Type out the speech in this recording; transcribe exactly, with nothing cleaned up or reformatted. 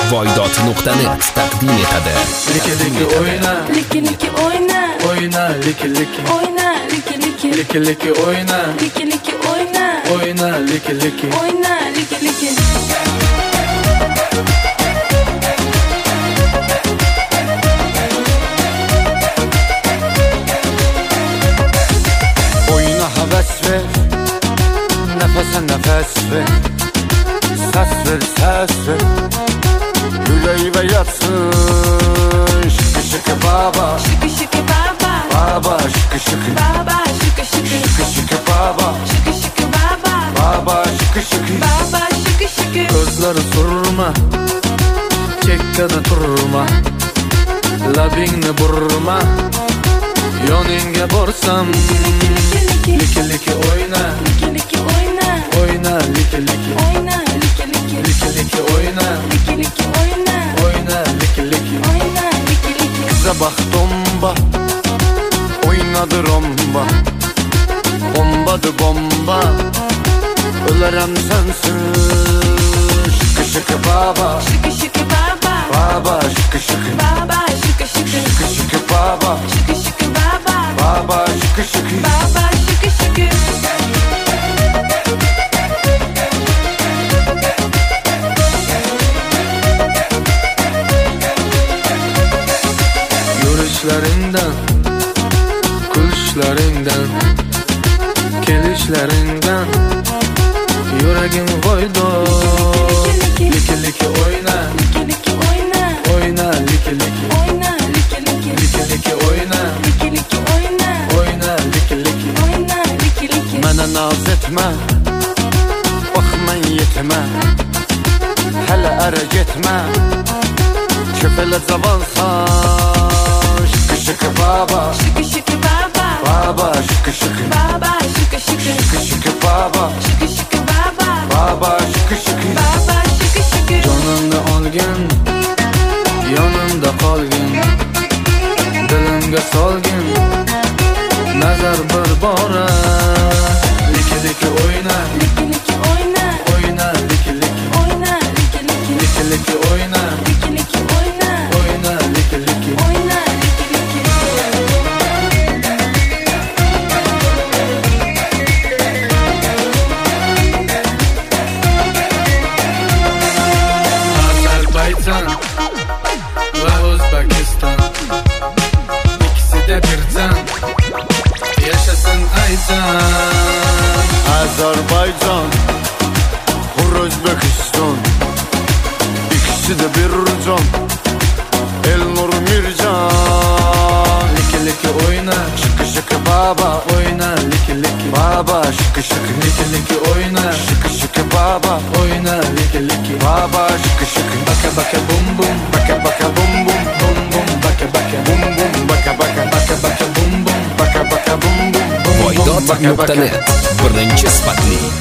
voydod nuqta net taqdim etadi. Liki liki o'yna, Liki liki o'yna, o'yna liki liki, o'yna liki liki, liki liki o'yna, liki liki o'yna, o'yna liki liki. o'yna liki liki. Oyuna heves ver, nefese nefes ver, ses ver ses ver, yüreğime yatsın. Şıkı şıkı baba, Şıkı şıkı baba, baba şıkı şıkı, baba şıkı şıkı, şıkı şıkı baba, şıkı şıkı baba, baba şıkı şıkı. baba şıkı şıkı. Gözleri sorma, chekkada turma, labingni burma, yoningga borsam. Liki liki oyna, Liki liki oyna, oyna liki liki, oyna liki liki, liki liki oyna, liki liki oyna, oyna liki liki. oyna liki liki. Kıza bak domba, oynadı romba, bombadı bomba, ölerem sensiz. Şıkı şıkı baba, Şıkı şıkı baba, baba şıkı şıkı, baba şıkı şıkı, şıkı şıkı baba, şıkı şıkı baba, baba şıkı şıkı. baba şıkı şıkı. Yürüyüşlerinden, kuluşlarından, kelişlerinden, yüreğim koydu. Liki liki oyna, Liki liki oyna, oyna liki liki, oyna liki liki, liki liki oyna, liki liki oyna, oyna liki liki. oyna liki liki. Mənə naz etmə, bax mən yetmə, hələ ərə getmə, köpələ cavansan. Şıkı şıkı baba, Şıkı şıkı baba, baba şıkı şıkı, baba şıkı şıkı, şıkı şıkı baba, şıkı şıkı baba, baba şıkı şıkı. baba şıkı şıkı. Canımda olgin, yanımda qolgin, dilimga solgin, nazar bir bora. Liki liki oyna, Liki liki oyna, oyna liki liki, oyna liki liki, liki liki oyna, liki liki oyna, oyna liki liki. oyna liki liki. Azerbaycan ve Özbekistan, ikisi de bir can, yaşasın Aycan. Azərbaycan, Hur Özbekistan, ikisi de bir can, Elnur Mircan. Liki liki oyna, Şıkı şıkı baba, oyna liki liki, baba şıkı şıkı, liki liki oyna, şıkı şıkı baba, oyna liki liki. baba şıkı şıkı. Baka baka bum bum, Baka baka bum bum, bum bum, baka baka bum bum, baka baka, baka baka bum bum, baka baka bum bum, bum bum, voydod baka nuqta baka. net birinchi sifatli